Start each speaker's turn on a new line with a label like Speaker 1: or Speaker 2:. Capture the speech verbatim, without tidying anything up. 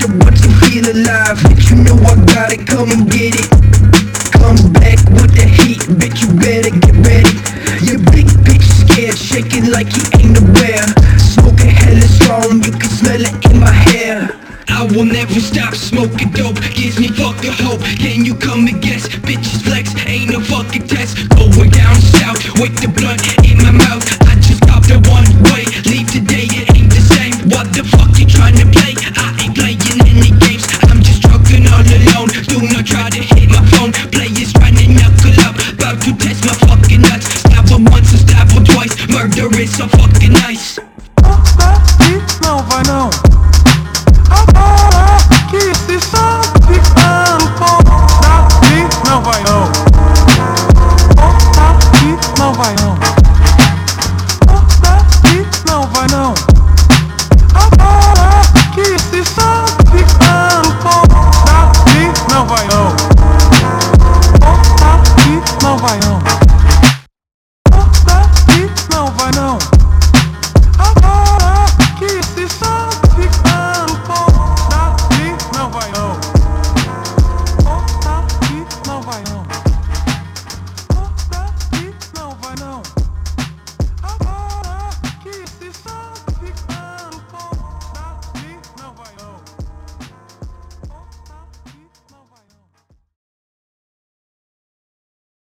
Speaker 1: but you feel alive. Bitch, you know I got it, come and get it. Come back with the heat, bitch, you better get ready. Your big bitch scared, shaking like he ain't aware. Smoking hella strong, you can smell it in my hair. I will never stop smoking dope, gives me fucking hope. Can you come and guess? Bitches flex, ain't no fucking test. Going down south with the blunt in my mouth.